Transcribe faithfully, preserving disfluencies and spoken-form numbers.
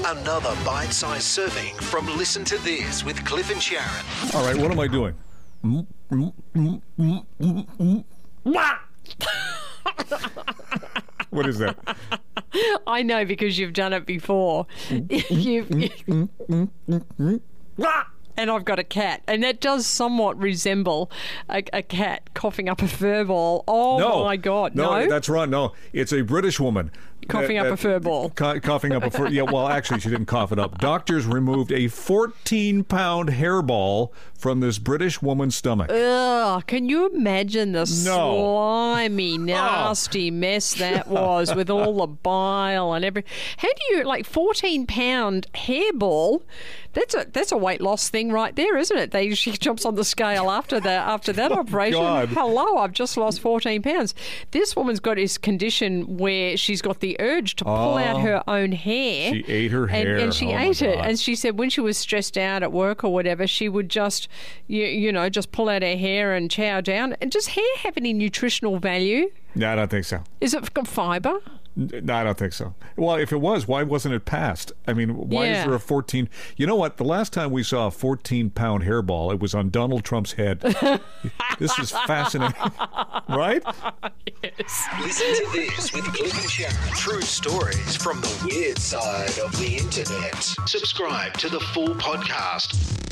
Another bite-sized serving from Listen to This with Cliff and Sharon. All right, what am I doing? What is that? I know because you've done it before. You've, and I've got a cat, and that does somewhat resemble a, a cat coughing up a fur ball. Oh, no, my God. No, No, that's wrong. No, it's a British woman. Coughing that, up a fur ball. Ca- coughing up a fur... Yeah, well, actually, she didn't cough it up. Doctors removed a fourteen-pound hairball from this British woman's stomach. Ugh, can you imagine the No. slimy, nasty mess that was with all the bile and everything? How do you, like, fourteen-pound hairball, that's a that's a weight loss thing right there, isn't it? They, she jumps on the scale after, the, after that Oh, operation. God. Hello, I've just lost fourteen pounds. This woman's got this condition where she's got the urge to pull Oh. out her own hair. She ate her and, hair. And she Oh, my ate it. God. And she said when she was stressed out at work or whatever, she would just, you, you know, just pull out her hair and chow down. And does hair have any nutritional value? No, I don't think so. Is it got fibre? No, I don't think so. Well, if it was, why wasn't it passed? I mean, why Yeah. is there a fourteen... You know what? The last time we saw a fourteen-pound hairball, it was on Donald Trump's head. This is fascinating. Right? Yes. Listen to This with Cliff and Sharon. True stories from the weird side of the internet. Subscribe to the full podcast.